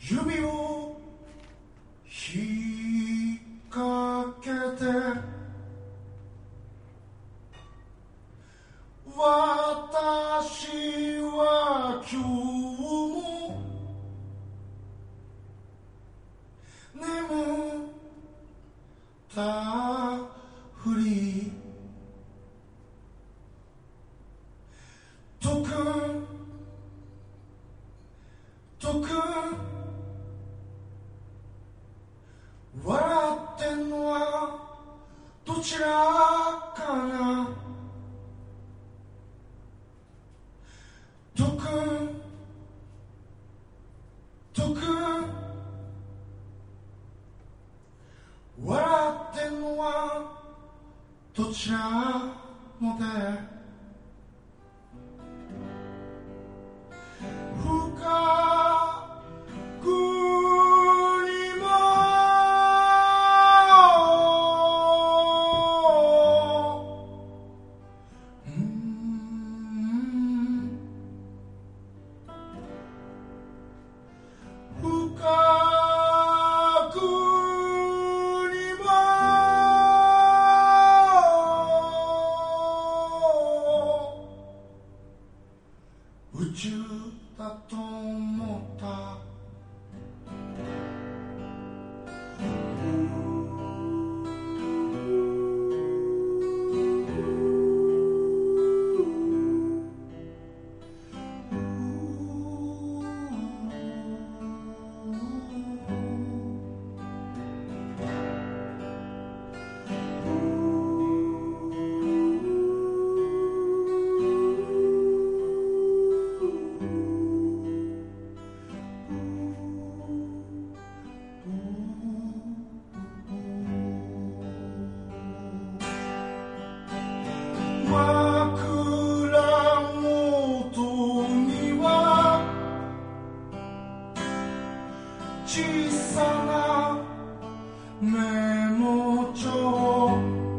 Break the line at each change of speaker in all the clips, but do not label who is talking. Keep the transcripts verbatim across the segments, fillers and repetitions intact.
指を引っ掛けて私は今日も眠ったふりとくんとくん笑ってんのはどちらかなとくんとくん笑ってんのはどちらもで深くにも宇宙だと思った小さなメモ帳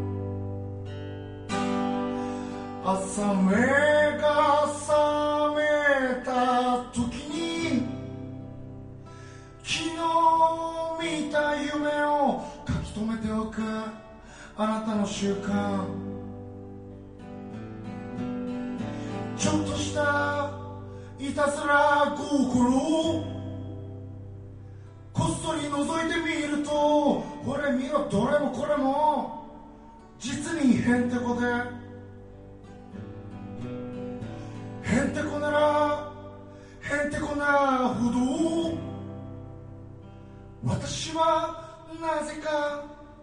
朝目が覚めた時に昨日見た夢を書き留めておくあなたの習慣ちょっとしたいたずら心こっそり覗いてみるとこれ見ろどれもこれも実にへんてこでへんてこならへんてこなほど私はなぜか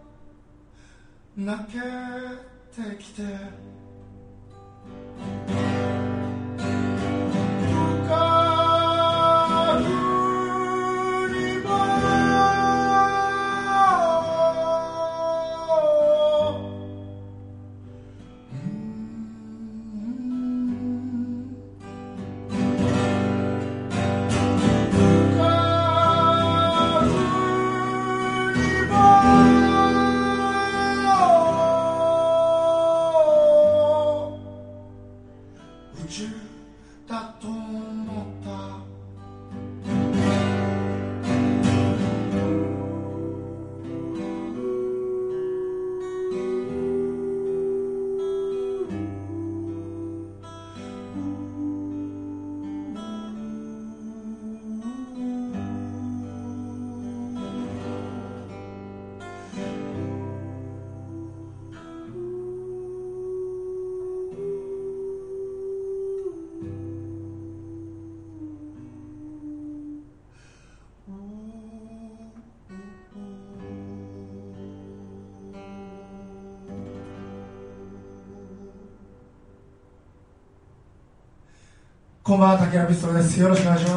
泣けてきてだと思ったこんばんは、竹原ピストルです。よろしくお願いします。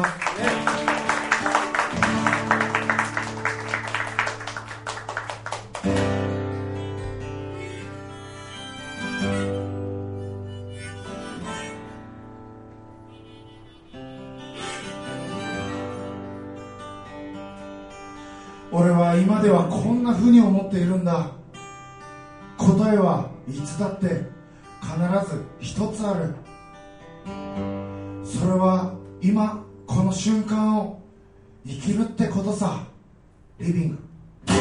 俺は今ではこんな風に思っているんだ。答えはいつだって必ず一つある。それは今この瞬間を生きるってことさ。リビング。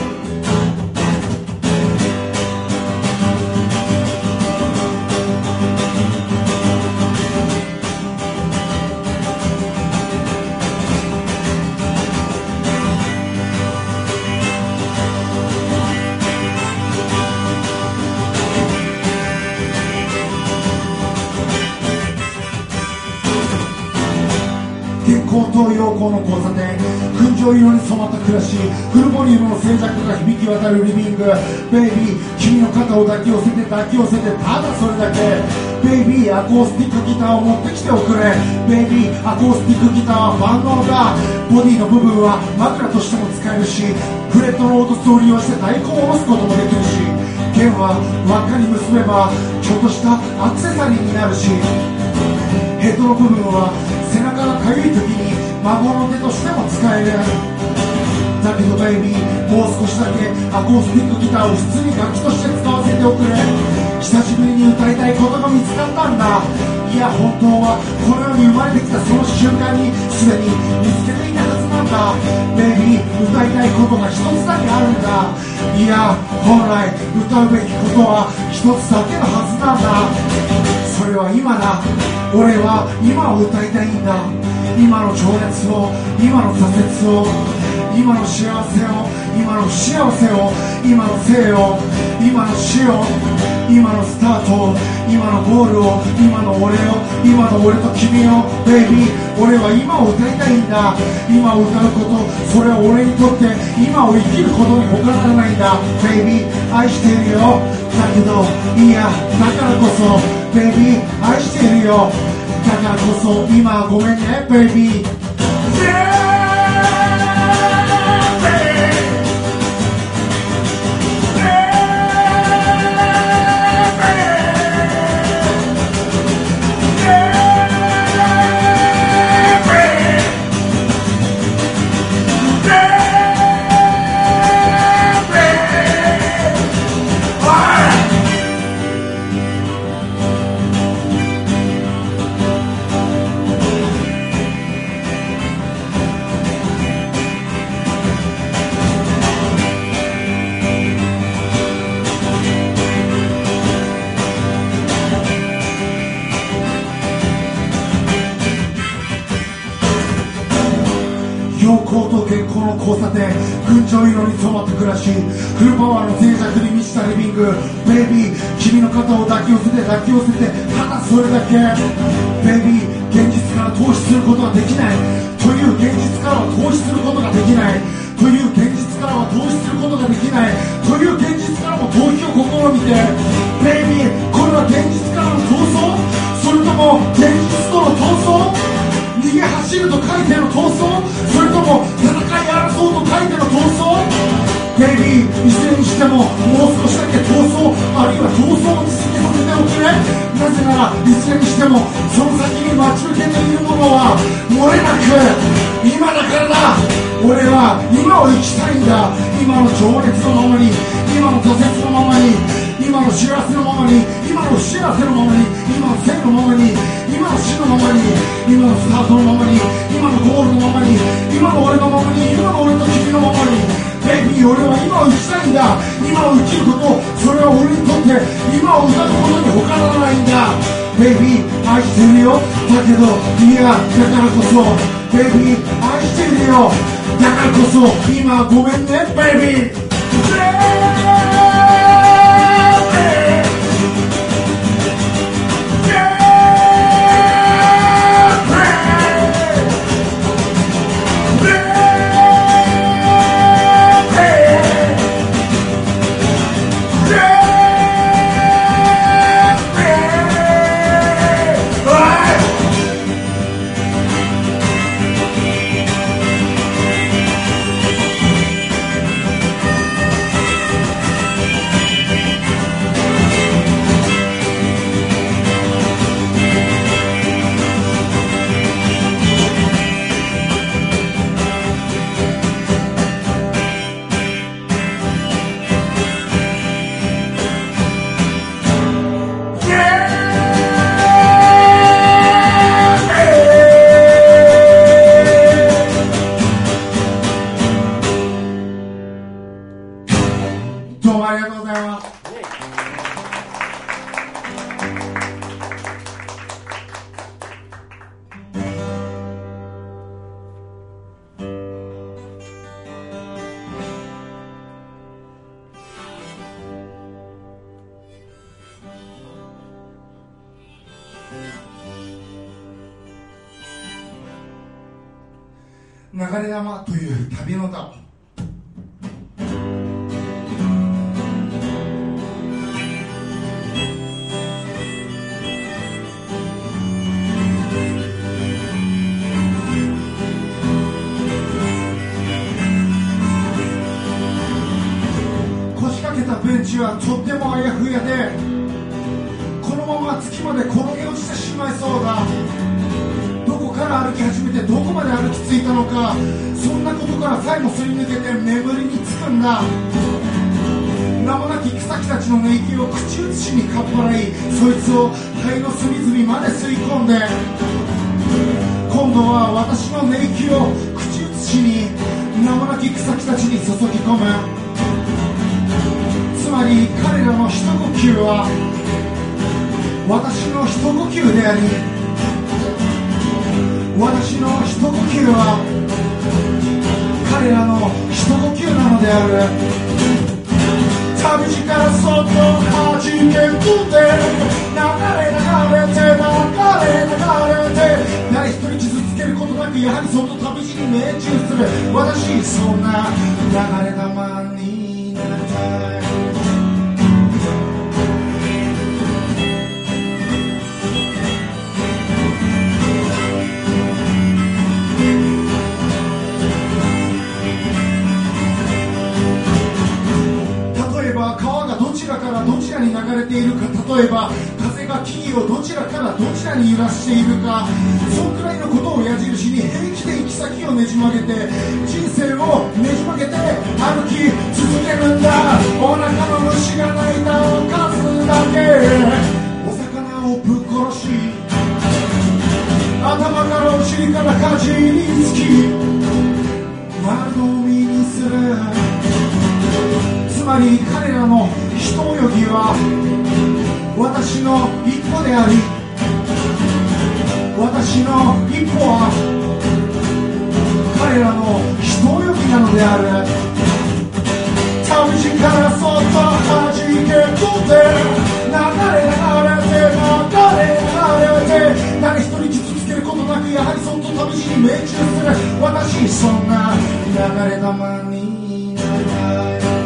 月光と陽光の交差点、群青色に染まった暮らし、フルボリュームの静寂が響き渡るリビング。ベイビー、君の肩を抱き寄せて抱き寄せて、ただそれだけ。ベイビー、アコースティックギターを持ってきておくれ。ベイビー、アコースティックギターは万能だ。ボディの部分は枕としても使えるし、フレットの凹凸を利用して太鼓を下ろすこともできるし、弦は輪っかに結べばちょっとしたアクセサリーになるし、ヘッドの部分は背中がかゆい時に孫の手としても使える。だけどベイビー、もう少しだけアコースティックギターを普通に楽器として使わせておくれ。久しぶりに歌いたいことが見つかったんだ。いや本当はこの世に生まれてきたその瞬間にすでに見つけていたはずなんだ。ベイビー、歌いたいことが一つだけあるんだ。いや本来歌うべきことは一つだけのはずなんだ。それは今だ。俺は今を歌いたいんだ。今の情熱を、今の挫折を、今の幸せを、今の不幸せを、今の生を、今の死を、今のスタートを、今のゴールを、今の俺を、今の俺と君を。ベイビー、俺は今を歌いたいんだ。今を歌うこと、それは俺にとって今を生きることに他ならないんだ。ベイビー、愛しているよ。だけどいや、だからこそベイビー、愛しているよ。だからこそ今はごめんねベイビー。陽光と月光の交差点、群青色に染まった暮らし、フルパワーの静寂に満ちたリビング。ベイビー、君の肩を抱き寄せて抱き寄せて、ただそれだけ。ベイビー、現実から逃避することはできないという現実からは逃避することができないという現実からは逃避することができないという現実からも逃避を試みて。ベイビー、これは現実からの逃走、それとも現実との闘争、逃げ走ると書いての闘争、それとも戦い争うと書いての闘争。ベイビー、いずれにしてももう少しだけ闘争、あるいは闘争を続けさせておくれ。なぜならいずれにしてもその先に待ち受けているものは漏れなく今だからだ。俺は今を生きたいんだ。今の情熱のままに、今の挫折のままに、今の幸せのままに、今の不幸せのままに、今の生のままに、今の死のままに、今のスタートのままに、今のゴールのままに、今の俺のままに、今の俺と君のままに。ベイビー、俺は今を生きたいんだ。今を生きること、それは俺にとって今を歌うことに他ならないんだ。ベイビー、愛してるよ。だけどいや、だからこそベイビー、愛してるよ。だからこそ今ごめんねベイビー。 流れ玉という旅の歌を腰掛けたベンチはとってもあやふやで、このまま月まで転げ落ちてしまいそうだ。どこから歩き始めてどこまで歩き着いたのか、そんなことからさえもすり抜けて眠りにつくんだ。名もなき草木たちの寝息を口移しにかっぱらい、そいつを肺の隅々まで吸い込んで、今度は私の寝息を口移しに名もなき草木たちに注ぎ込む。つまり彼らの一呼吸は私の一呼吸であり、私の一呼吸は彼らの一呼吸なのである。旅路からそっと弾け飛んで、流れ流れて流れ流れて、誰一人傷つけることなくやはりそっと旅路に命中する。私そんな流れ玉になりたい。からどちらに流れているか、例えば風が木々をどちらからどちらに揺らしているか、そんくらいのことを矢印に平気で行き先をねじ曲げて、人生をねじ曲げて歩き続けるんだ。お腹の虫が鳴いた数だけお魚をぶっ殺し、頭からお尻からかじりつき丸飲みにする。つまり彼らの一泳ぎは私の一歩であり、私の一歩は彼らの一泳ぎなのである。旅路からそっと弾け飛んで、流れ流れて流れ流れて、誰一人傷つけることなくやはりそっと旅路に命中する。私そんな流れ玉になりたい。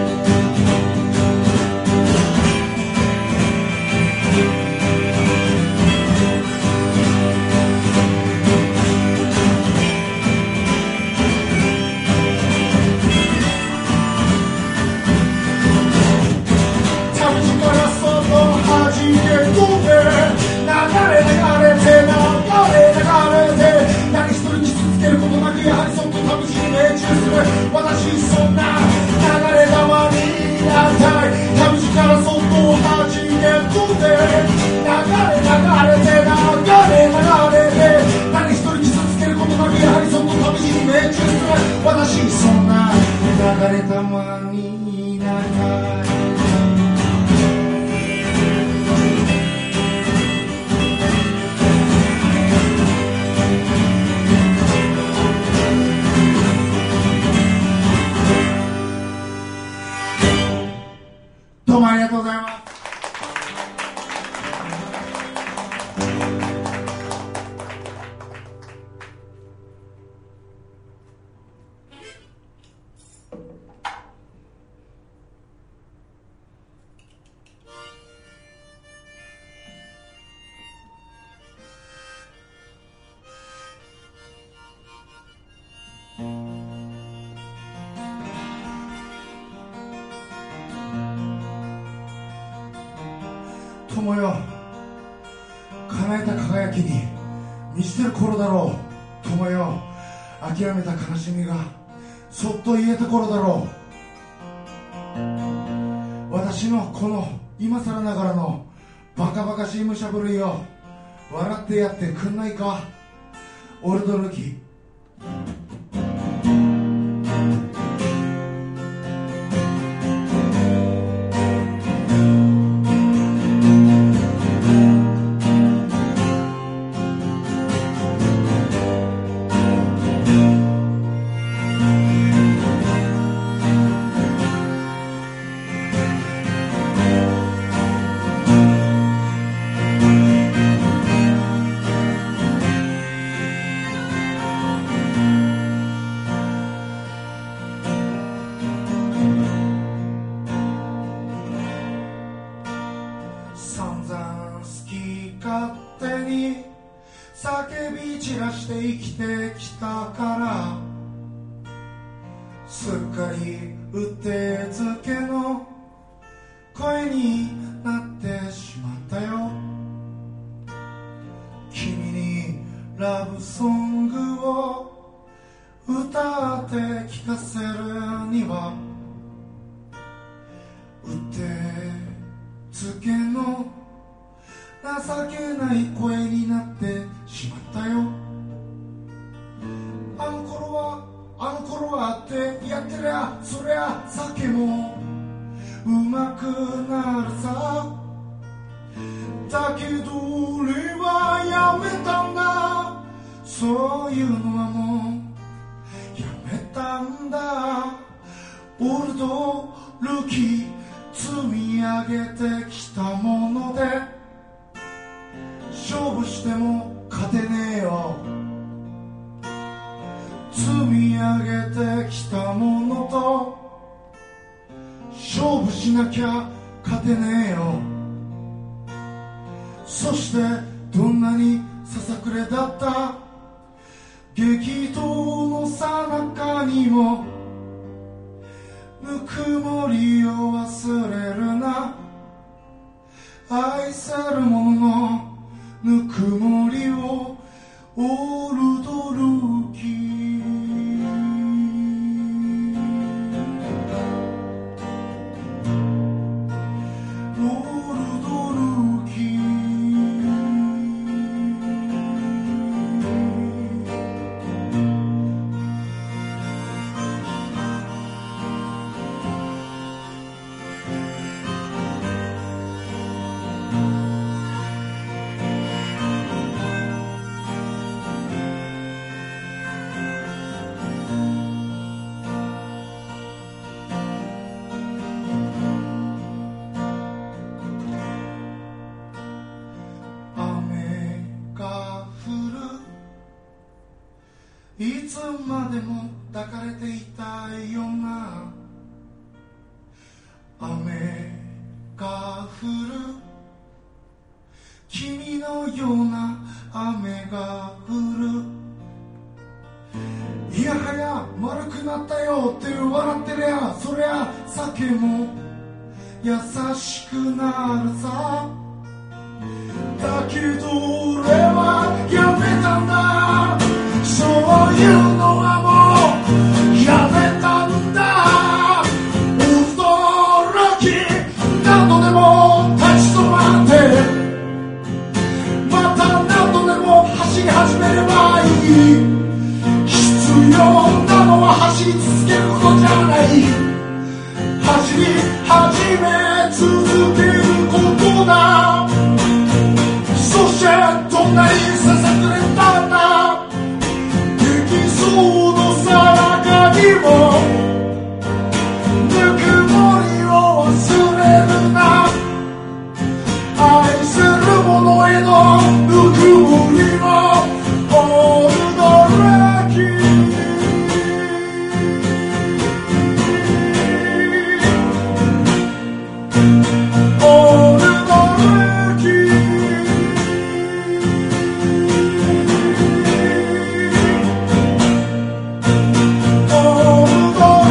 私そんな流れ玉になりたい。旅路からそっと弾け飛んで、流れ流れて流れ流れて、誰一人傷つけることなくやはりそっと旅路に命中する。私そんな流れ玉になりたい。どうもありがとうございます。友よ、叶えた輝きに満ちてる頃だろう。友よ、諦めた悲しみがそっと癒えた頃だろう。私のこの今更ながらのバカバカしい武者震いを笑ってやってくんないか、オルドルキ。 からすっかりうってつけの声になってしまったよ。君にラブソングを歌って聞かせるにはうってつけの情けない声になってしまったよ。あの頃はあの頃はってやってりゃそりゃ酒もうまくなるさ。だけど俺はやめたんだ、そういうのはもうやめたんだ。オールドルーキー積み上げてきたもので勝負しても勝てねえよ。積み上げてきたものと勝負しなきゃ勝てねえよ。そしてどんなにささくれだった激闘のさなかにもぬくもりを忘れるな。愛せる者のぬくもりをオールドルーキー。オールドルーキー。いつまでも抱かれていたいような雨が降る、君のような雨が降る。いやはや丸くなったよって笑ってりゃそりゃ酒も優しくなるさ。だけど俺はやめたんだ、そういうのはもうやめたんだ。驚き何度でも立ち止まってまた何度でも走り始めればいい。必要なのは走り続けることじゃない、走り始め続けることだ。そしてどんなにささくれたんだそうのさなかにもぬくもりを忘れるな。愛する者へのぬくもりもオールドラッキー。オールドラッキー。Oh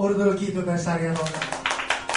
オルドル聴いてください。ありがとうございます。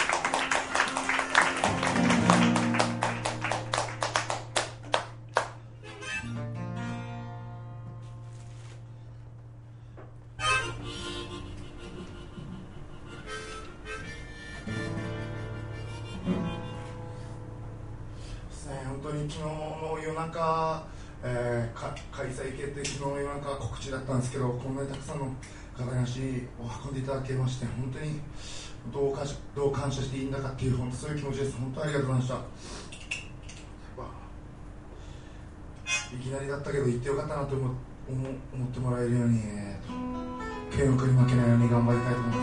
本当に昨日の夜中、えー、か開催決定、昨日の夜中告知だったんですけど、こんなにたくさんの方に足を運んでいただけまして、本当にどうかどう感謝していいんだかっていう、本当そういう気持ちです。本当にありがとうございました。いきなりだったけど行ってよかったなと思思ってもらえるように、慶応に負けないように頑張りたいと思います。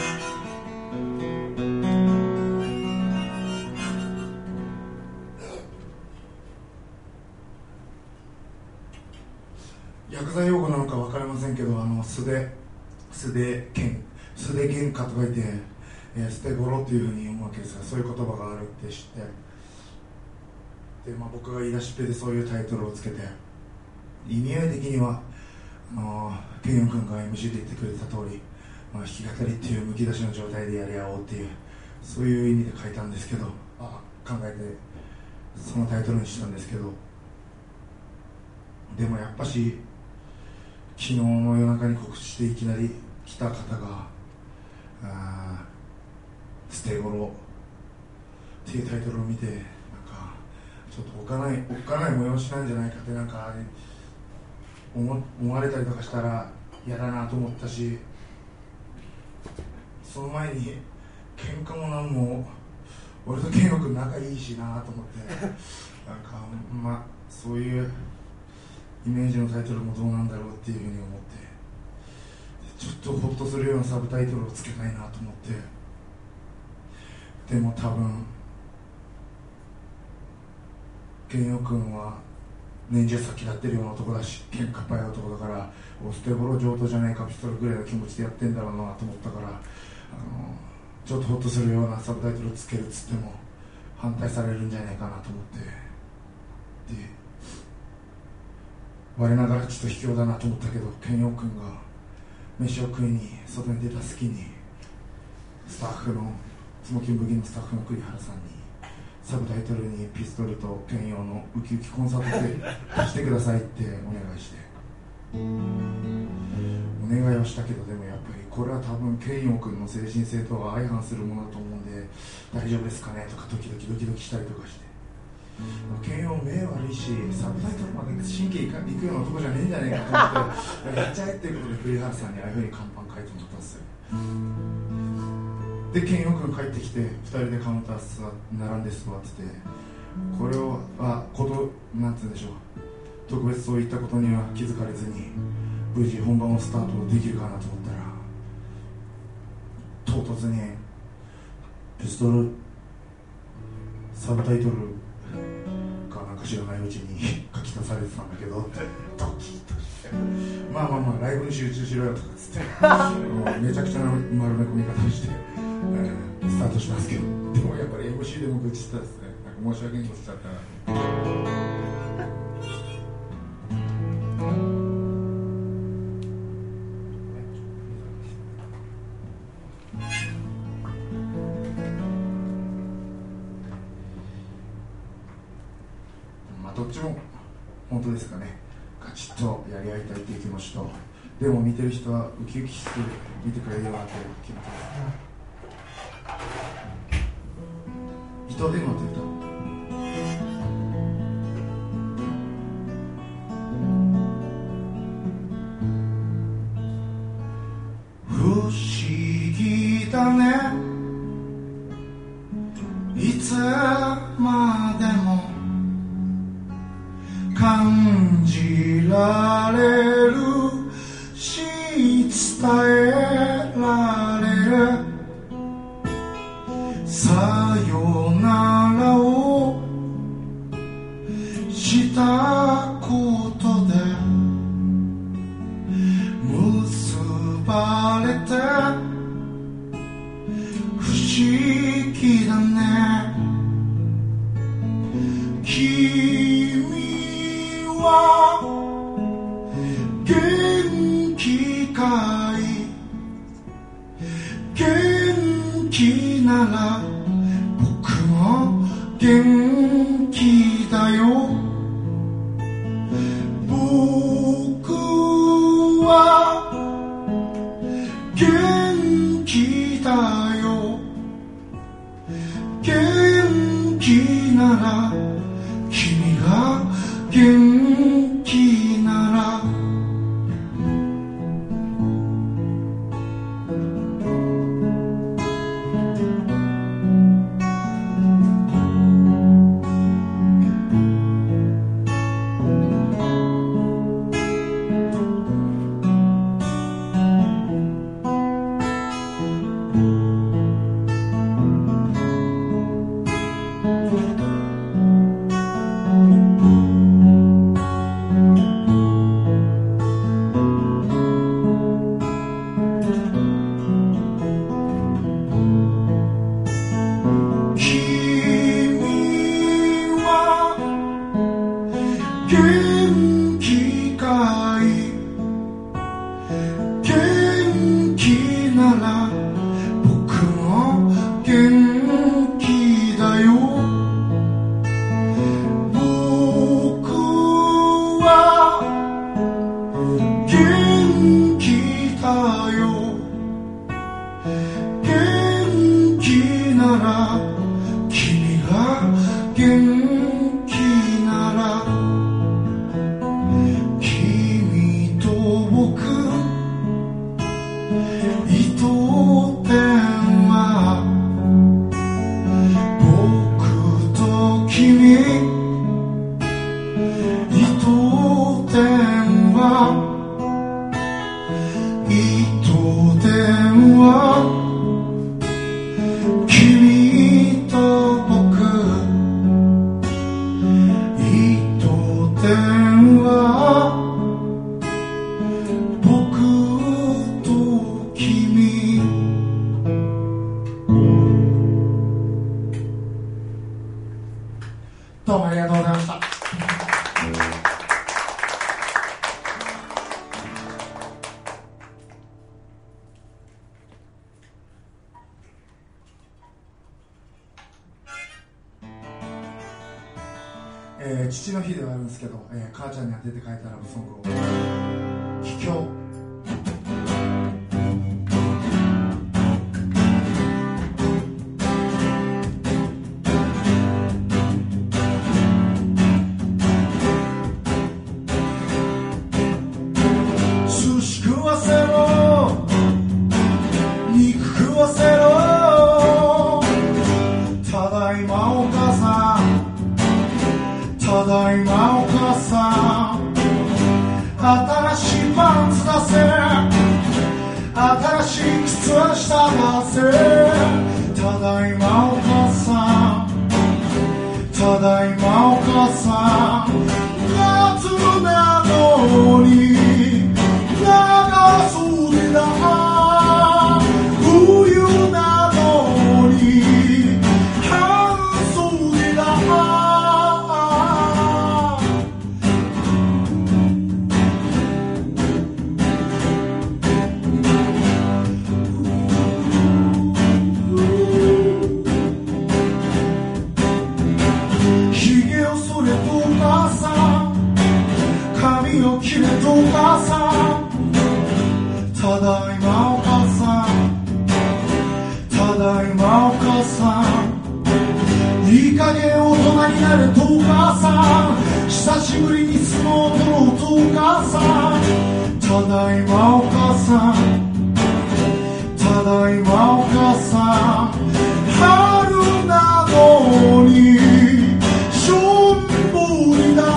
薬剤用語なのか分かりませんけど、あの素手素手剣素手原価と書いて、えー、捨て頃っていうふうに読むわけですが、そういう言葉があるって知って、で、まあ、僕が言い出しっぺでそういうタイトルをつけて、意味合い的にはあのケンヨン君が エムシー で言ってくれた通り、まあ、弾き語りっていうむき出しの状態でやり合おうっていう、そういう意味で書いたんですけど、あ考えてそのタイトルにしたんですけど、でもやっぱし昨日の夜中に告知していきなり来た方があ捨て頃っていうタイトルを見て、なんかちょっとおっかないおっかない催しなんじゃないかってなんか思, 思われたりとかしたら嫌だなと思ったし、その前に喧嘩もなんも俺と健吾君仲いいしなと思ってなんかまあそういうイメージのタイトルもどうなんだろうっていうふうに思って、ちょっとホッとするようなサブタイトルをつけたいなと思って、でも多分健陽君は年中先立ってるような男だし、喧嘩っ早い男だから、お捨て頃上等じゃないかピストルぐらいの気持ちでやってんだろうなと思ったから、あのちょっとホッとするようなサブタイトルをつけるっつっても反対されるんじゃないかなと思って、で我ながらちょっと卑怯だなと思ったけど、健陽君が飯を食いに外に出た隙にスタッフのスモーキングブギのスタッフの栗原さんにサブタイトルにピストルと健陽のウキウキコンサートで出してくださいってお願いして、お願いはしたけど、でもやっぱりこれは多分健陽君の精神性とは相反するものだと思うんで、大丈夫ですかねとかドキドキドキドキしたりとかして、慶応目悪いし、サブタイトルまで神経いくような男じゃねえんじゃねえかと思ってやっちゃえっていうことで栗原さんにああいうふうに看板書いてもらったんですよ。で慶応君帰ってきてふたりでカウンター座並んで座ってて、これをあことなんて言うんでしょう、特別そういったことには気づかれずに無事本番をスタートできるかなと思ったら、唐突にピストルサブタイトルなんか知らないうちに書き足されてたんだけどってドキッとして、まあまあまあライブに集中しろよとかっつってめちゃくちゃな丸め込み方をして、えー、スタートしたんですけど、でもやっぱり エムシー でも愚痴ったですね。なんか申し訳ないことしちゃったな。どっちも本当ですかね。ガチッとやり合いたいっていう気持ちと、でも見てる人はウキウキして見てくれるようなという気持ちです。糸電話って歌不思議だね、いつまでも感じられるし伝えられる、さよならをしたことで結ばれて不思議だね、君元気かい、 なら僕も元気だよ。僕は元気だよ。元気なら君が元気なら元気かい。元気なら僕も元気だよ。僕は元気だよ。元気なら君が元気なら君と僕糸電話僕と君糸電話糸電話君と僕糸電話僕と君。どうもありがとうございました。えー、父の日ではあるんですけど、えー、母ちゃんに当てて書いたラブソングを帰郷。寿司食わせろ肉食わせろただいまお母さんただいまお母さん新しいパンツ出せ新しい靴下出せただいまお母さんただいまお母さん夏なのに長袖だ冬なのに半袖だ髭を剃れとお母さん髪を切れとお母さんただいまお母さんただいまお母さんいい加減大人になれとお母さん久しぶりに相撲を取ろうとお母さんただいまお母さんただいまお母さん春なのにしょんぼりだ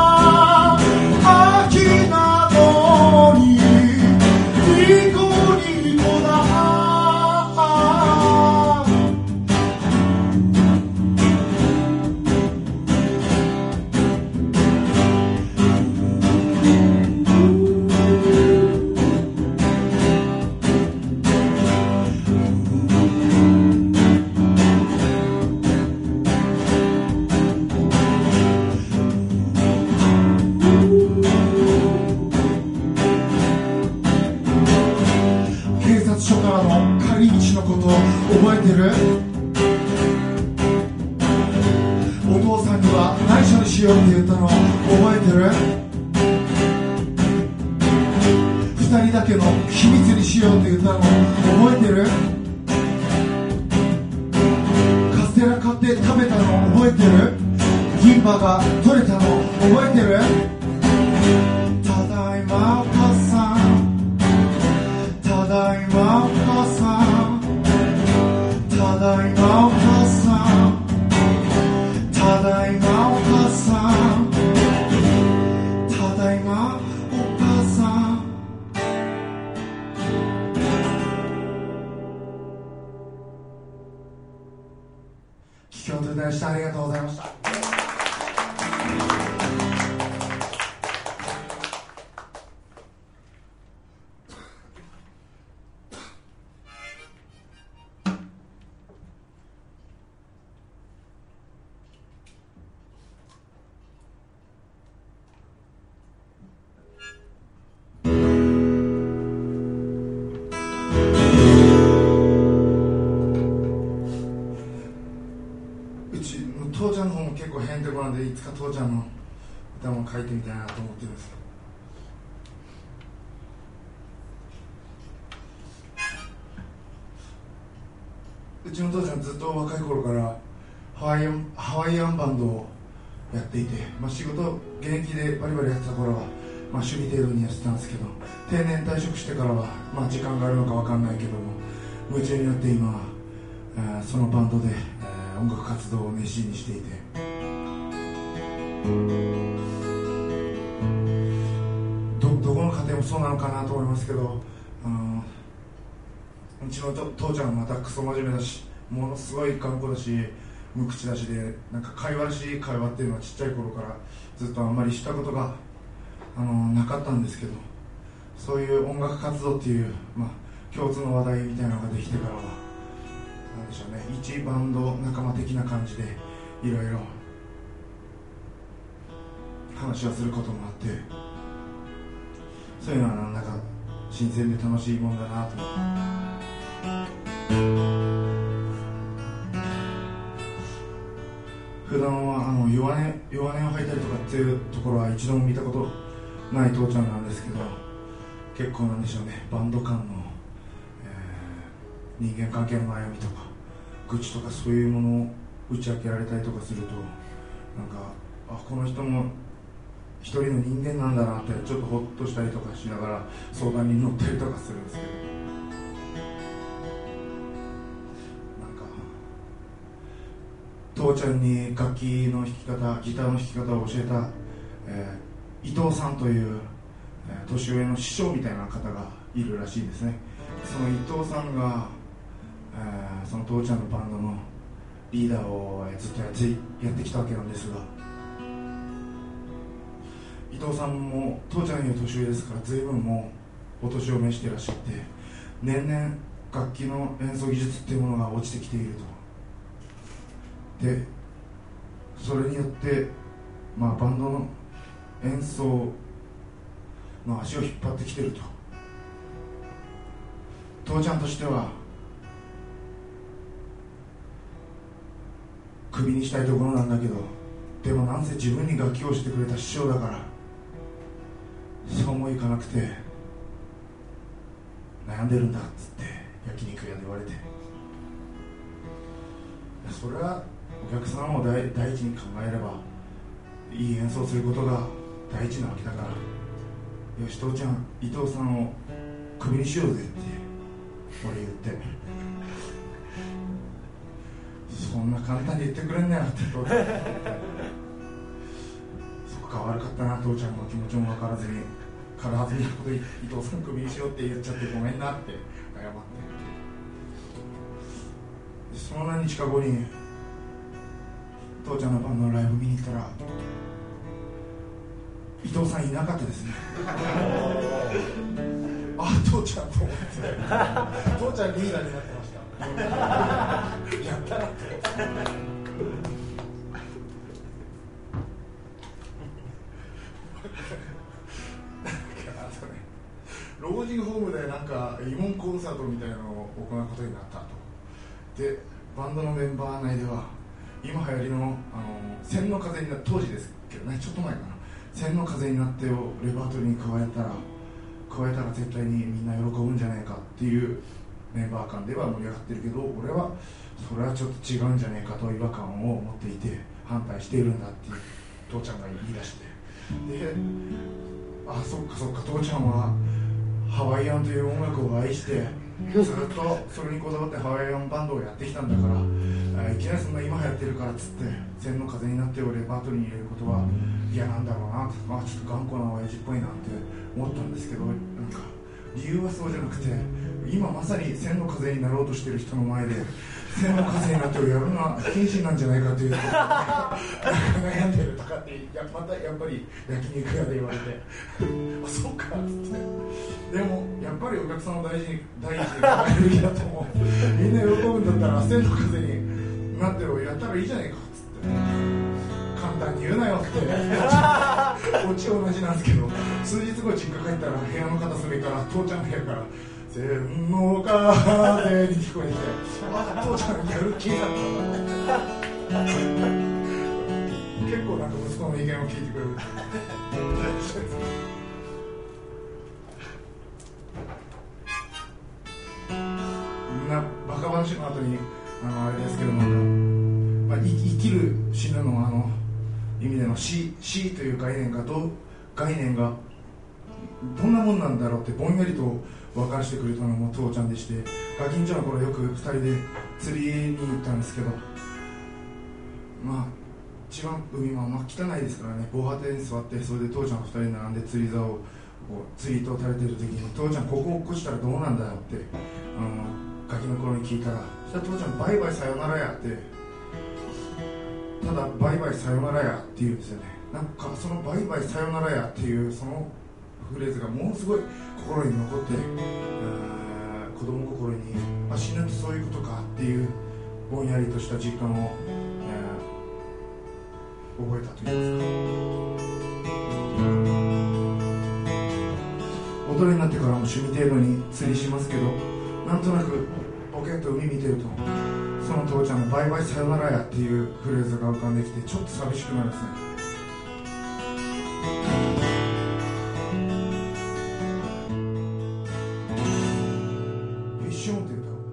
秋なのにニコニコだ警察署からの借り道のこと覚えてる？ しようって言ったの覚えてる？二人だけの秘密にしようって言ったの覚えてる？カステラ買って食べたの覚えてる？銀歯が取れたの覚えてる？ただいまお母さん、ただいまお母さん、ただいまお母さん、ただいまお母さん、ただいまお母さん。聞き音いただきましてありがとうございました。父ちゃんの方も結構へんてこなんで、いつか父ちゃんの歌も書いてみたいなと思ってるんです。うちの父ちゃんずっと若い頃からハワイアン、ハワイアンバンドをやっていて、まあ、仕事現役でバリバリやってた頃は、まあ、趣味程度にやってたんですけど、定年退職してからは、まあ、時間があるのか分かんないけども夢中になって今、えー、そのバンドで、えー、音楽活動を熱心にしていて、ど, どこの家庭もそうなのかなと思いますけど、あのうちの父ちゃんはまたクソ真面目だし、ものすごい頑固だし無口だしで、なんか会話らしい会話っていうのはちっちゃい頃からずっとあんまりしたことがあのなかったんですけど、そういう音楽活動っていう、まあ、共通の話題みたいなのができてからはなんでしょうね、一バンド仲間的な感じでいろいろ話をすることもあって、そういうのはなんか新鮮で楽しいもんだなと思って。普段はあの弱音、弱音を吐いたりとかっていうところは一度も見たことない父ちゃんなんですけど、結構なんでしょうね、バンド間の、えー、人間関係の悩みとか愚痴とかそういうものを打ち明けられたりとかすると、なんかあこの人も一人の人間なんだなってちょっとホッとしたりとかしながら相談に乗ったりとかするんですけど、父ちゃんに楽器の弾き方、ギターの弾き方を教えた、えー、伊藤さんという、えー、年上の師匠みたいな方がいるらしいんですね。その伊藤さんが、えー、その父ちゃんのバンドのリーダーをずっとやってやってきたわけなんですが、伊藤さんも父ちゃんより年上ですから随分もうお年を召していらっしゃって、年々楽器の演奏技術っていうものが落ちてきていると。でそれによって、まあ、バンドの演奏の足を引っ張ってきてると。父ちゃんとしてはクビにしたいところなんだけど、でもなんせ自分に楽器をしてくれた師匠だからそうもいかなくて悩んでるんだっつって焼肉屋で言われて、それはお客さんを 第, 第一に考えればいい演奏することが第一なわけだから、よし父ちゃん伊藤さんをクビにしようぜって俺言って、そんな簡単に言ってくれんねやって父ちゃんそこか悪かったな、父ちゃんの気持ちも分からずに軽はずみなこと伊藤さんクビにしようって言っちゃってごめんなって謝って、その何日か後に父ちゃんのバンドのライブ見に行ったら伊藤さんいなかったですねあ、父ちゃんと思って父ちゃんリーダーになってましたやったなって老人ホームでなんか慰問コンサートみたいなのを行うことになったと。でバンドのメンバー内では今流行りの、あの千の風にな当時ですけね、ちょっと前かな、千の風になってをレパートリーに加えたら加えたら絶対にみんな喜ぶんじゃないかっていうメンバー間では盛り上がってるけど、俺はそれはちょっと違うんじゃないかと違和感を持っていて反対しているんだっていう父ちゃんが言い出して、で、あ、そっかそっか、父ちゃんはハワイアンという音楽を愛してずっとそれにこだわってハワイアンバンドをやってきたんだから、いきなりそんな今流行ってるからっつって千の風になってをレパートリーに入れることは嫌なんだろうな、まあ、ちょっと頑固な親父っぽいなって思ったんですけど、なんか理由はそうじゃなくて、今まさに千の風になろうとしてる人の前で千の風になってをやるのは不謹慎なんじゃないかということで悩んでるとかってやまたやっぱり焼肉屋で言われてあ、そうかっつって、でもやっぱりお客さんを大事に大事に考えるべきだと思うみんな喜ぶんだったら千の風になってをやったらいいじゃないかっつって、簡単に言うなよってこっち同じなんですけど、数日後実家帰ったら部屋の片隅から父ちゃんの部屋から千の風に聞こえてあ、父ちゃんやる気だった結構なんか息子の意見を聞いてくれるみんなバカ話の後にあのあれですけど、なんか、まあ、生, 生きる死ぬのあの意味での死、死という概念がどう概念がどんなもんなんだろうってぼんやりと分からせてくれたのも父ちゃんでして、ガキンチョの頃よくふたりで釣りに行ったんですけど、まあ一番海はまあ汚いですからね、防波堤に座ってそれで父ちゃんふたり並んで釣り竿をこう釣り糸を垂れてる時に、父ちゃんここを起こしたらどうなんだよってあのガキの頃に聞いたら、そしたら父ちゃんバイバイさよならやって、ただバイバイさよならやって言うんですよね。なんかそのバイバイさよならやっていうそのフレーズがものすごい心に残って、子供心にあ、死ぬってそういうことかっていうぼんやりとした実感を、えー、覚えたといいますか。大人になってからも趣味程度に釣りしますけど、なんとなくポケット海見てるとその父ちゃんのバイバイさよならやっていうフレーズが浮かんできてちょっと寂しくなるんですね。一瞬って言うと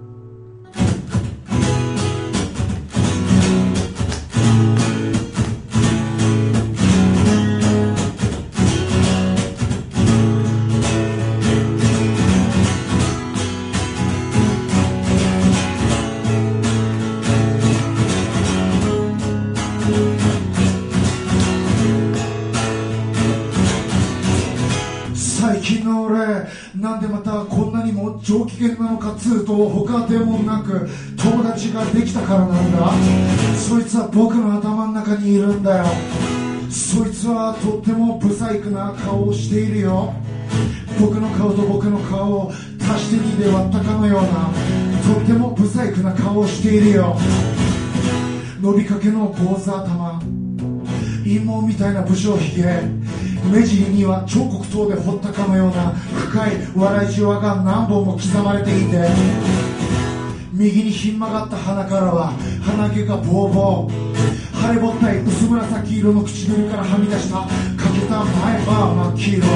最近の俺なんでまたこんなにも上機嫌なのかつうと他でもなく友達ができたからなんだ。そいつは僕の頭の中にいるんだよ。そいつはとってもブサイクな顔をしているよ。僕の顔と僕の顔を足してにで割ったかのようなとってもブサイクな顔をしているよ。伸びかけの坊主頭、陰謀みたいな武将髭、目尻には彫刻刀で彫ったかのような深い笑いじわが何本も刻まれていて、右にひん曲がった鼻からは鼻毛がボーボー、腫れぼったい薄紫色の唇からはみ出した欠けた前歯真っ黄色。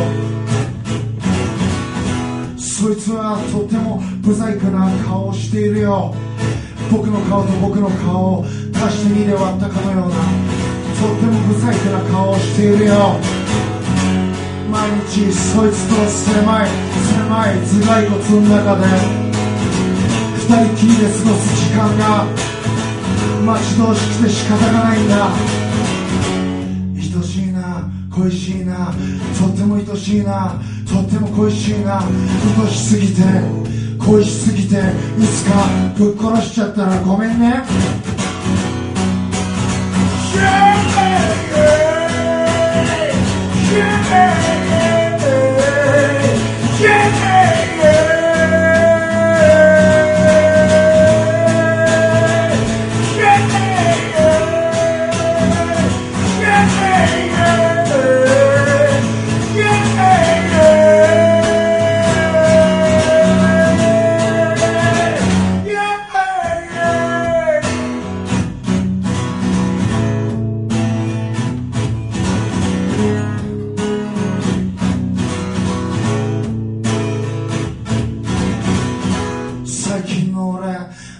そいつはとってもブサイクな顔をしているよ。僕の顔と僕の顔を足してにで割ったかのようなとってもブサイクな顔をしているよ。毎日そいつと狭い狭い頭蓋骨の中で二人きりで過ごす時間が待ち遠しくて仕方がないんだ。愛しいな恋しいなとっても愛しいなとっても恋しいな、愛しすぎて恋しすぎていつかぶっ殺しちゃったらごめんね。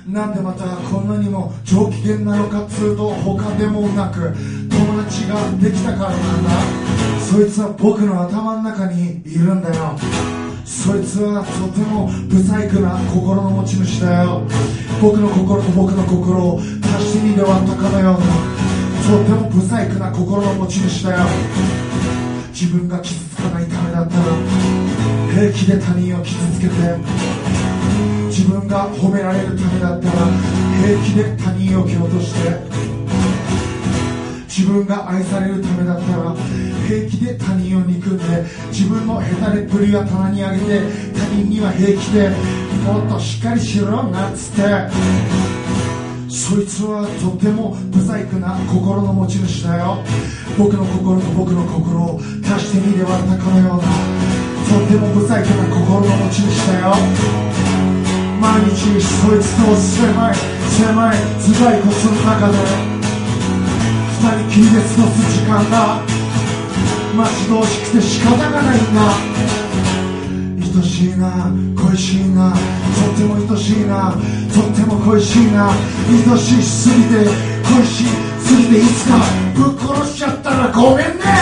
なんでまたこんなにも上機嫌なのかっつうと他でもなく友達ができたからなんだ。そいつは僕の頭の中にいるんだよ。そいつはとても不細工な心の持ち主だよ。僕の心と僕の心を足してにで割ったかのようなとても不細工な心の持ち主だよ。自分が傷つかないためだったら平気で他人を傷つけて、自分が褒められるためだったら平気で他人を蹴落として、自分が愛されるためだったら平気で他人を憎んで、自分の下手っぷりは棚に上げて他人には平気でもっとしっかりしろなんつって。そいつはとても不細工な心の持ち主だよ。僕の心と僕の心を足してにで割ったかのようなとても不細工な心の持ち主だよ。毎日そいつと狭い狭い頭蓋骨の中で二人きりで過ごす時間が待ち遠しくて仕方がないんだ。愛しいな恋しいなとっても愛しいなとっても恋しいな愛しすぎて恋しすぎていつかぶっ殺しちゃったらごめんね。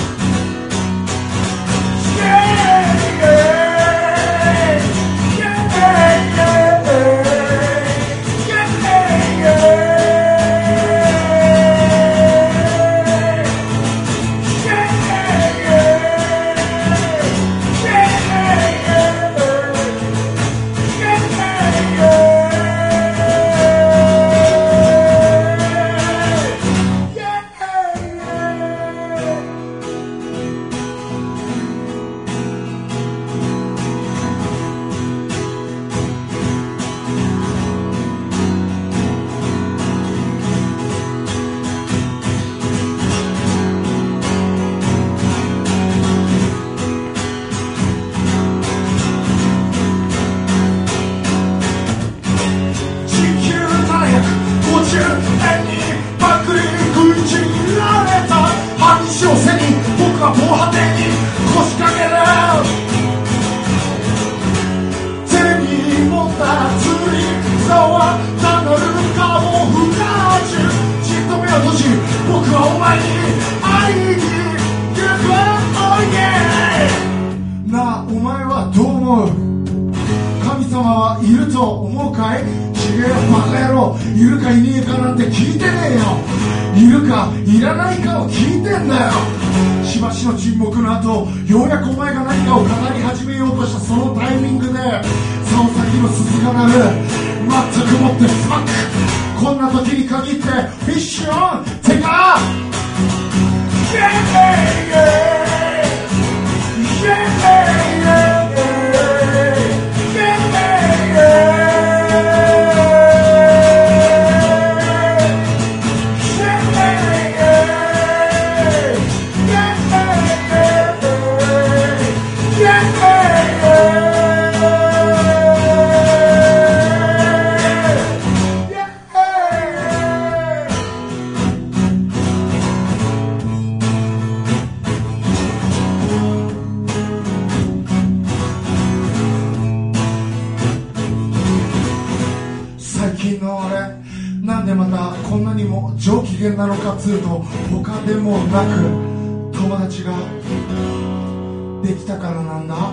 なのかつうと他でもなく友達ができたからなんだ。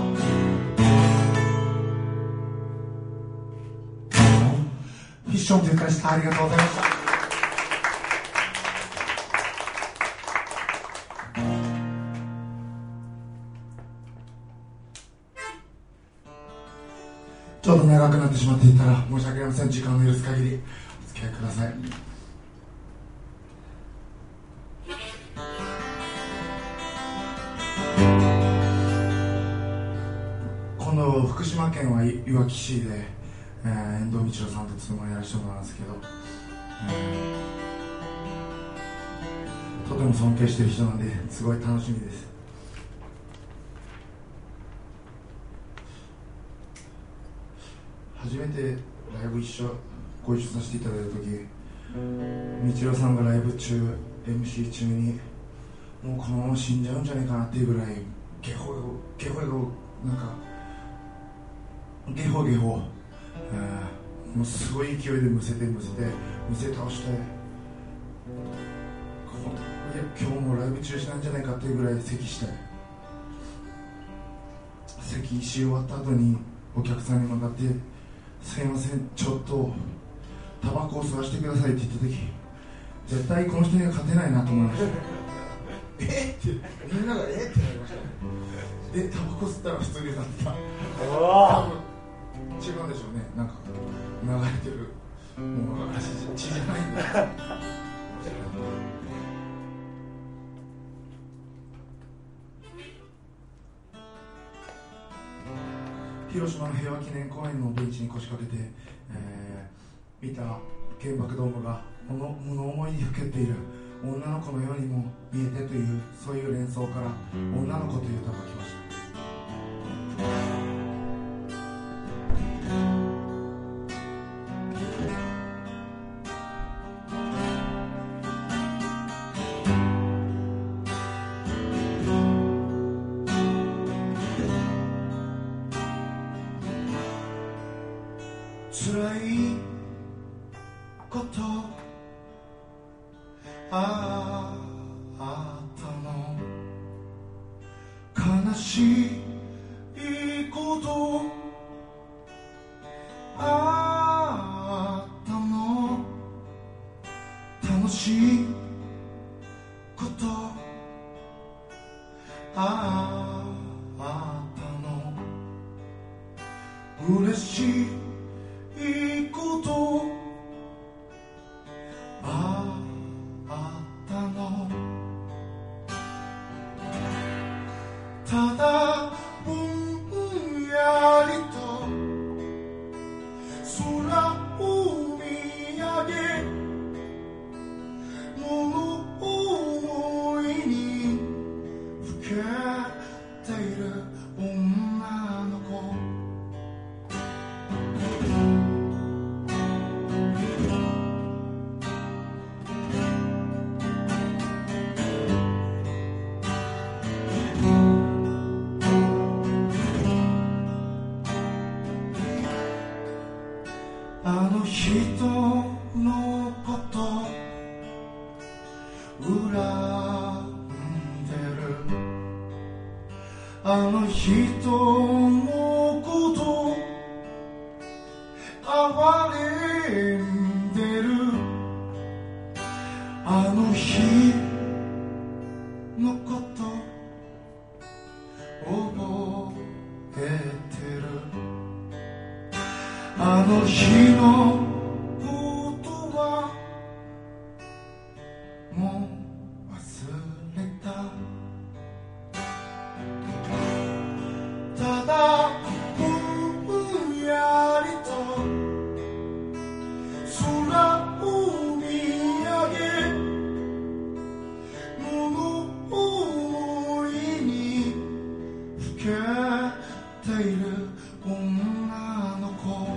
フィッションというかでした。ありがとうございました。ちょっと長くなってしまっていたら申し訳ありません。時間の許す限りお付き合いください。福島県はいわき市で、えー、遠藤道郎さんとつもりやらせてもらうんですけど、えー、とても尊敬している人なんですごい楽しみです。初めてライブ一緒ご一緒させていただいた時、道郎さんがライブ中 エムシー 中にもうこのまま死んじゃうんじゃないかなっていうぐらいゲホゲホゲホなんかゲホゲホ、えー、 もうすごい勢いでむせてむせてむせ倒して、いや今日もライブ中止なんじゃないかっていうぐらい咳して、咳し終わった後にお客さんに向かってすいませんちょっとタバコを吸わせてくださいって言った時、絶対この人には勝てないなと思いましたえってみんながえってなりましたでタバコ吸ったら普通になった。多分違うんでしょうね、なんか流れてるもう血じゃないんだ広島の平和記念公園のベンチに腰掛けて、えー、見た原爆ドームが物思いにふけている女の子のようにも見えてという、そういう連想から女の子という歌が来ました。辛いことあったの、悲しいことあったの、楽しいことあったの、嬉しいいいことあったの、ただぼんやりと空を見上げ、物思いにふけている女の子、あの人のこと恨んでる、あの人のこと哀れんでる、あの日のこと覚えてる、あの日のことはもう忘れた、ただぼんやりと空を見上げ、物思いにふけている女の子、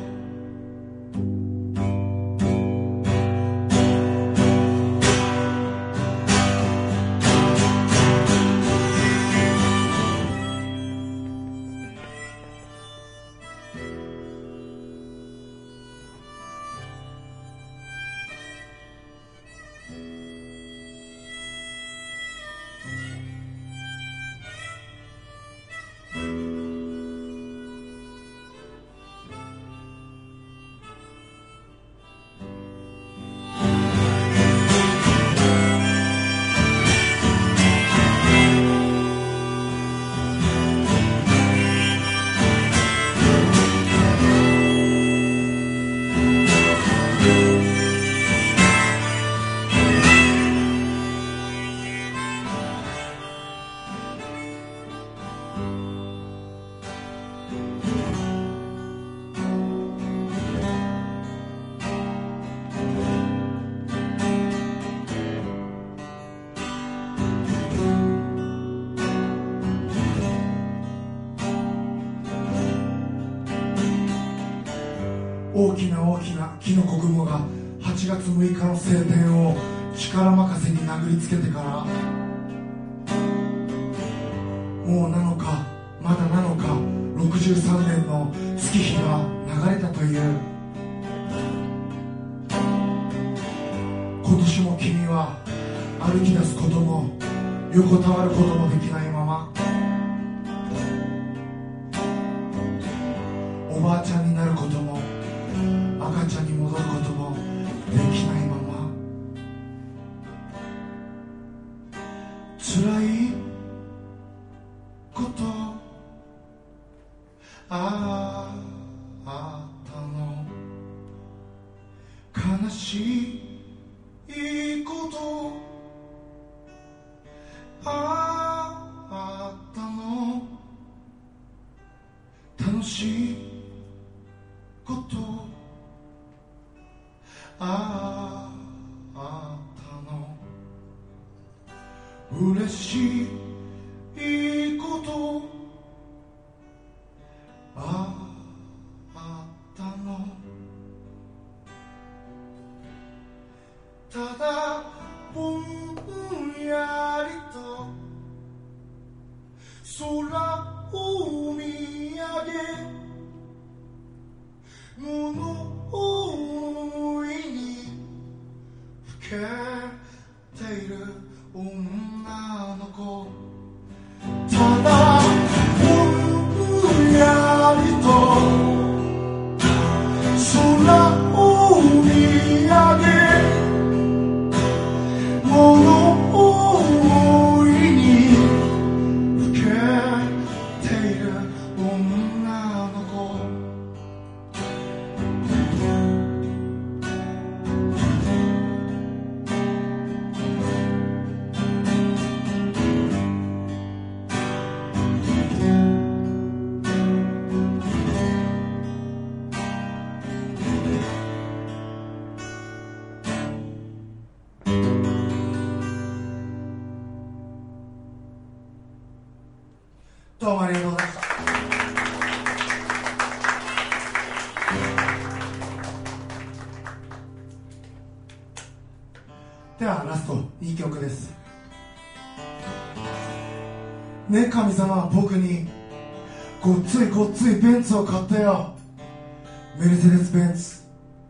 大きな大きなキノコ雲がはちがつむいかの晴天を力任せに殴りつけてから、もうなのかまだなのかろくじゅうさんねんの月日が流れたという、 今年も君は歩き出すことも横たわることもできないまま、おばあちゃんになることも赤ちゃんに戻ることもできないまま、辛いことあったの、悲しいことあったの、楽しいことあったの、嬉しいことあったの、ただぼんやりと空を見上げ、物思いにふけている女の子、ただぼんやりと空を見上げ、物思いにふけている女の子、どうもありがとうございました。ではラストいい曲です。ね、神様は僕にごっついごっついベンツを買ったよ。メルセデスベンツ。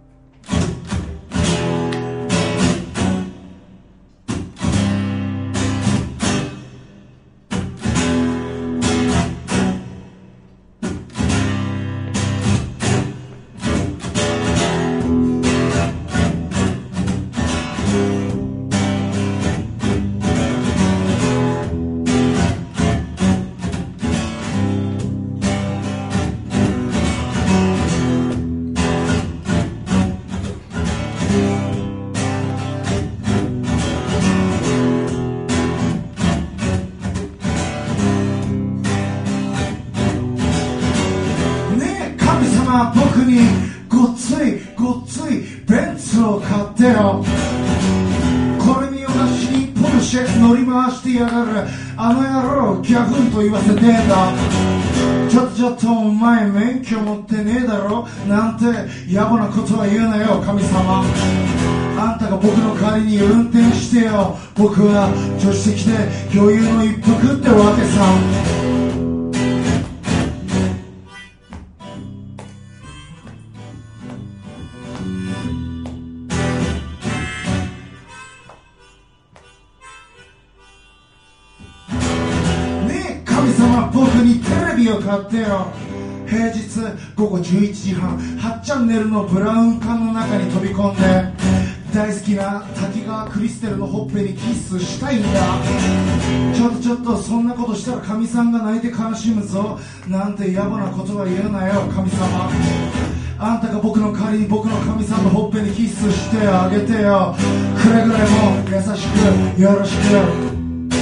僕にごっついごっついベンツを買ってよ。これ見よがしにポルシェ乗り回してやがるあの野郎ギャフンと言わせてんだ。ちょっとちょっとお前免許持ってねえだろなんて野暮なことは言うなよ神様。あんたが僕の代わりに運転してよ。僕は助手席で余裕の一服ってわけさ。僕にテレビを買ってよ。平日午後じゅういちじはんはちチャンネルのブラウン管の中に飛び込んで大好きな滝川クリステルのほっぺにキスしたいんだ。ちょっとちょっとそんなことしたら神さんが泣いて悲しむぞなんて野暮なことは言うなよ神様。あんたが僕の代わりに僕の神さんのほっぺにキスしてあげてよ。くれぐれも優しくよろしく。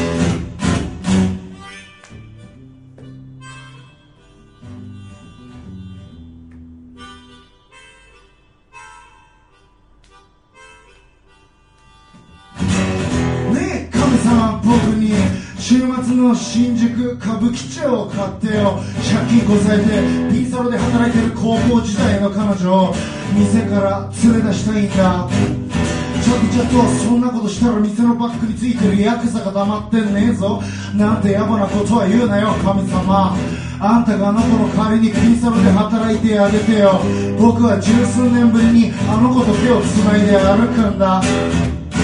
週末の新宿歌舞伎町を買ってよ。借金こさえてピンサロで働いてる高校時代の彼女を店から連れ出したいんだ。ちょっとちょっとそんなことしたら店のバッグについてるヤクザが黙ってんねえぞなんて野暮なことは言うなよ神様。あんたがあの子の代わりにピンサロで働いてあげてよ。僕は十数年ぶりにあの子と手をつないで歩くんだ。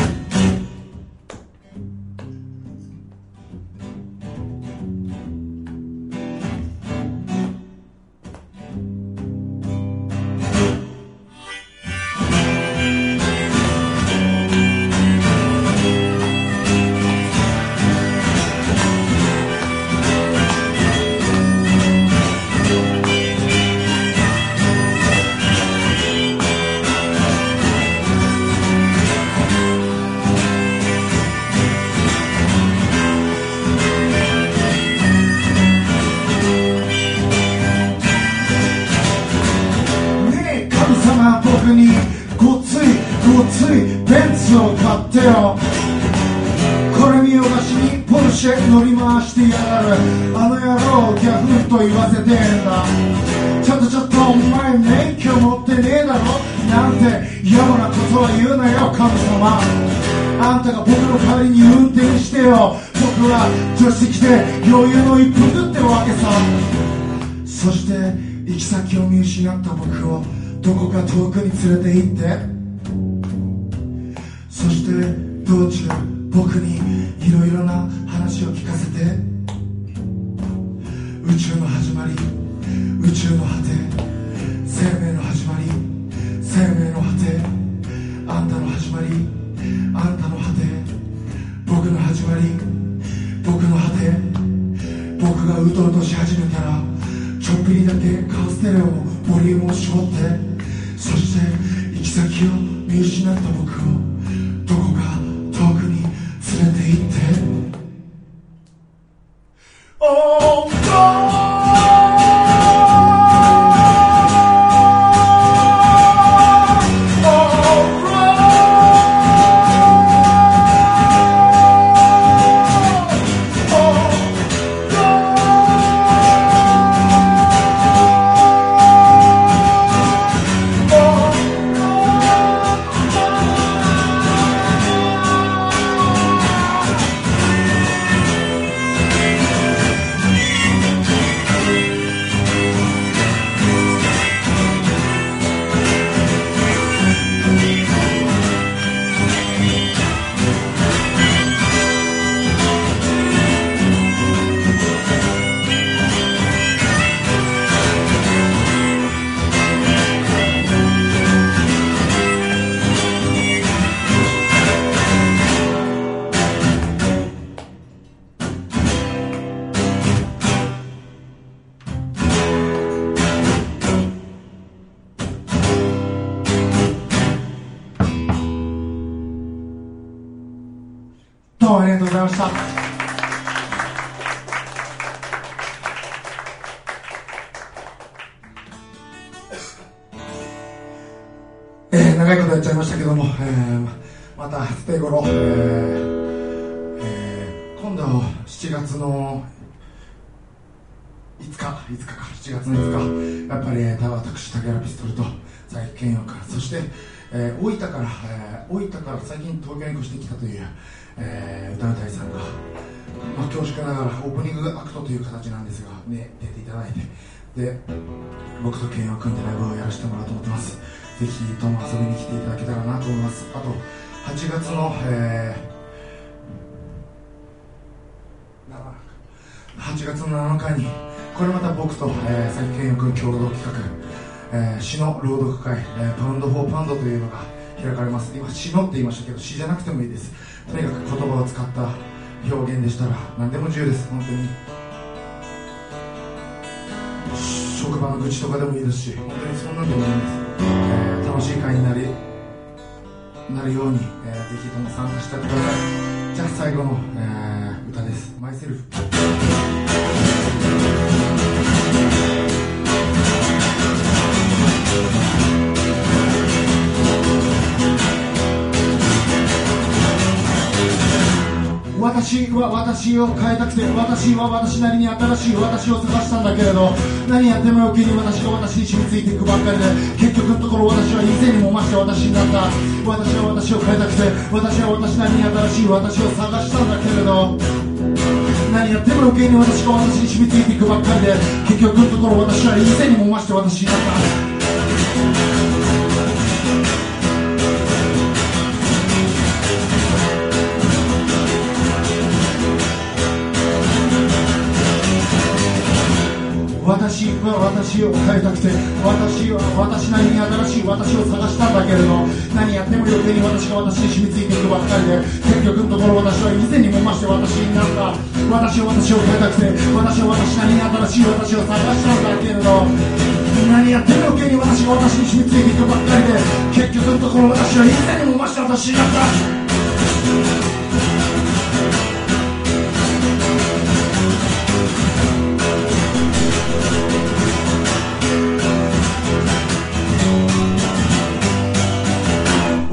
逆にごっついごっついベンツを買ってよ。これ見よがしにポルシェ乗り回してやがるあの野郎ギャフンと言わせてんだ。ちょっとちょっとお前免許持ってねえだろなんて野暮なことは言うなよ神様。あんたが僕の代わりに運転してよ。僕は助手席で余裕の一服ってわけさ。そして行き先を見失った僕をどこか遠くに連れて行って、そして道中僕にいろいろな話を聞かせて、宇宙の始まり宇宙の果て、生命の始まり生命の果て、あんたの始まりあんたの果て、僕の始まり僕の果て。僕がうとうとし始めたらちょっぴりだけカーステレオのボリュームを絞って、そして行き先を見失った僕をどこか遠くに連れて行って、Oh God!どうもありがとうございました。えー、長いことやっちゃいましたけども、えー、また定頃、えーえー、今度しちがつのいつかいつかかしちがつのいつかやっぱり、えー、私竹原ピストルと佐伯健陽から、そして、えー、大分から、えー、大分から最近東京に越してきたという、えー、歌の大さんが、まあ、恐縮ながらオープニングアクトという形なんですが、ね、出ていただいて、で僕と健陽を組んでライブをやらせてもらおうと思ってます。ぜひとも遊びに来ていただけたらなと思います。あとはちがつの、えー、はちがつのなのかにこれまた僕と、えー、佐伯健陽君共同企画、えー、詩の朗読会、えー、パウンド・フォー・パウンドというのが開かれます。今詩のって言いましたけど詩じゃなくてもいいです。とにかく言葉を使った表現でしたら何でも自由です。本当に職場の愚痴とかでもいいですし、本当にそんなんでもいいんです、えー、楽しい会になりなるように、えー、ぜひとも参加してやってください。じゃあ最後の、えー、歌です。マイセルフ。私は私を変えたくて、私は私なりに新しい私を探したんだけれど、何やっても余計に私が私に染みついていくばっかりで、結局のところ私は以前にも増して私になった。私は私を変えたくて、私は私なりに新しい私を探したんだけれど、何やっても余計に私が私に染みついていくばっかりで、結局のところ私は以前にも増して私になった。私は私を変えたくて、私は私なりに新しい私を探したんだけれど、何やっても余計に私が私に染みついていくばっかりで、結局のところ私は以前にも増して私になった。私は私を変えたくて、私は私なりに新しい私を探したんだけれど、何やっても余計に私が私に染みついていくばっかりで、結局のところ私は以前にも増して私になった。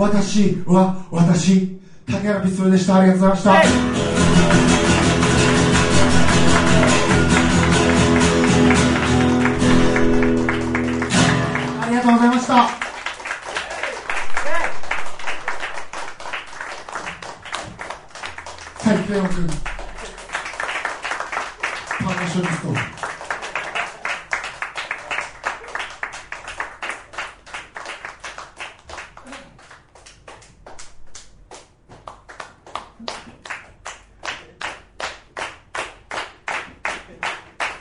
私は私。竹原ピストルでした。ありがとうございました。ありがとうございました。最低の君、パーカッショニスト。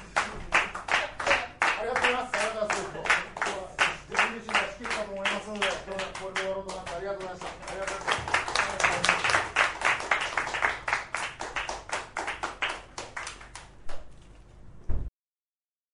ありがとうございます。ありがとうございます。自分自身が仕切ったと思いますので。